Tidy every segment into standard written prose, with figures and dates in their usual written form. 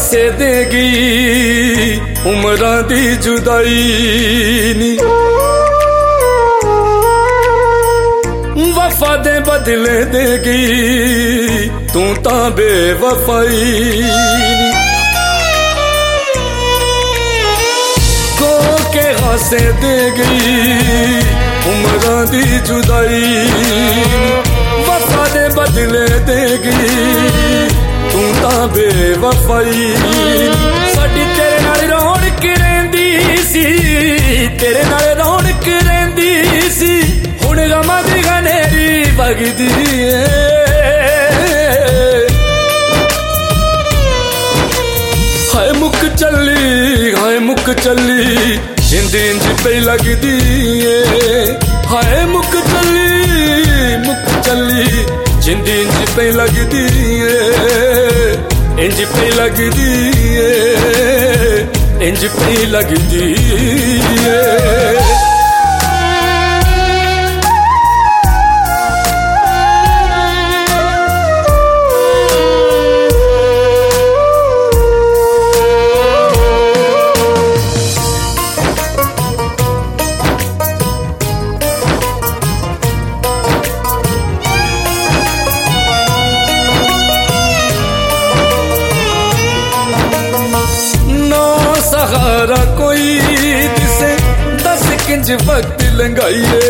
हासे देगी उमरां दी जुदाई नी, वफा दे बदले देगी तू तां बेवफाई नी। को के हासे देगी उमरां दी जुदाई, वफा दे बदले देगी तू तां बेवफाई। साडी तेरे नाल रौनक रहिंदी सी, तेरे नाल रौनक रहिंदी सी, हुण गमां दी गनेरी वगदी ऐ। हाय मुक चली, हाय मुक चली, जिंद इंज पे लगदी ऐ। हाय मुक चली, जिंद इंज पे लगदी ऐ, इंज पे लगदी ऐ, इंज पे लगदी ऐ। सहारा कोई जिसे 10 किंज वक्त लंघाइए,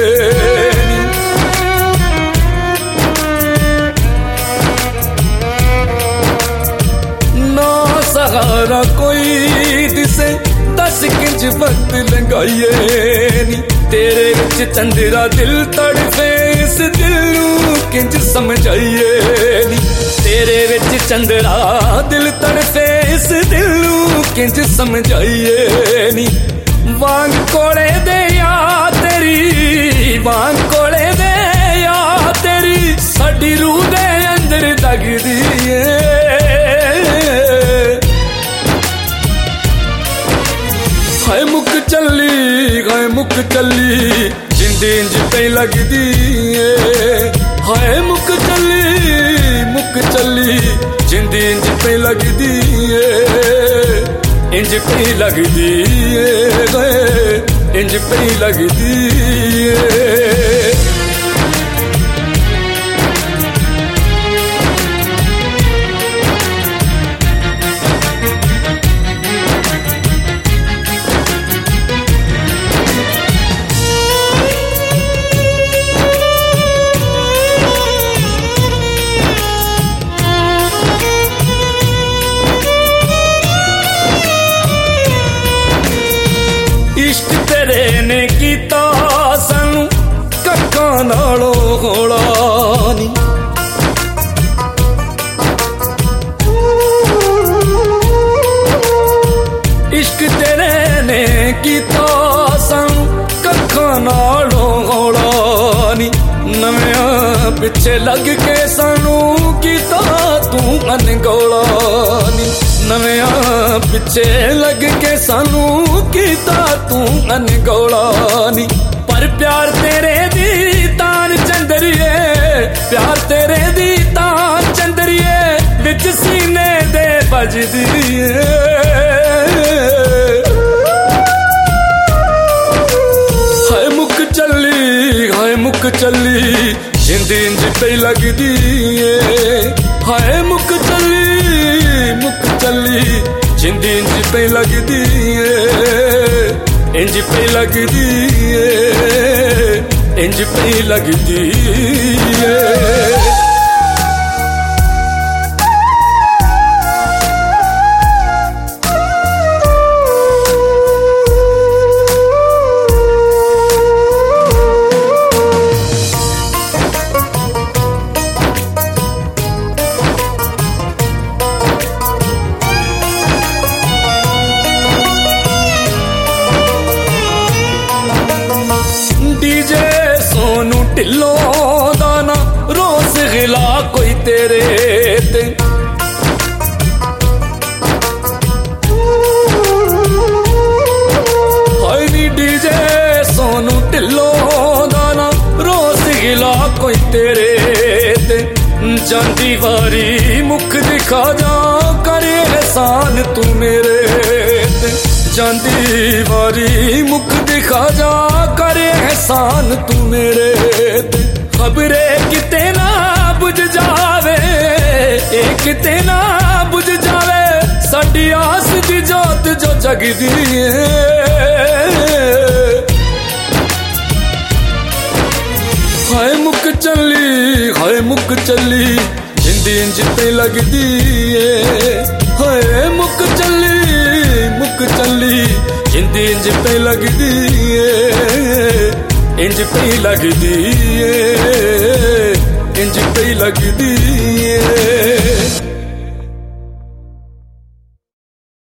ना सहारा कोई जिसे 10 किंज वक्त लंघाइए नी। तेरे विच चंदरा दिल तड़फे, इस दिल नू किंज समझाइए नी। तेरे विच चंदरा दिल तड़फे, इस दिल नू किंज समझाइए नी। वांग कोले दे या तेरी, वांग कोले दे या तेरी, साडी रूह दे अंदर दगदी ऐ। हाय मुक चली, हाय मुक चली, जिंद इंज पे लगदी ऐ। हाय मुक चली, जिंद इंज पे लगदी ऐ, इंज पे लगदी ऐ, इंज पे लगदी ऐ। इश्क तेरे ने कीता सानू कक्कां नालों होला नी। इश्क तेरे ने कीता सानू कक्कां नालों होला नी। नवें पिछे लग के सानू कीता तू अनगौला नी। नवें पिछे लग के सानू कीता तू अनगौला नी। पर प्यार तेरे दी तान चंदरिए, प्यार तेरे दी तान चंदरिए, बिच सीने दे बजदी ऐ। हाय मुक चली, हाय मुक चली, जिंद इंज पे लगदी ऐ। हाय मुक चली, जिंद इंज पे लगदी ऐ, इंज पे लगदी ऐ, इंज पे लगदी ऐ। ढिल्लों दा ना रोज गिला कोई तेरे ते, हाय नी डीजे सोनू ढिल्लों दा ना रोज गिला कोई तेरे ते। जांदी वारी मुख दिखा जा करे एहसान तू मेरे ते जांदी वारी मुक दिखा जा करे एहसान तू मेरे ते खबरे किते ना बुझ जावे किते ना बुझ जावे साडी आस दी जोत जो जगदी हाय मुक चली जिंदी इंज ते लगदी हाय मुक चली जिंदी इंज पे लगदी इंज पे लगदी इंज पे लगदी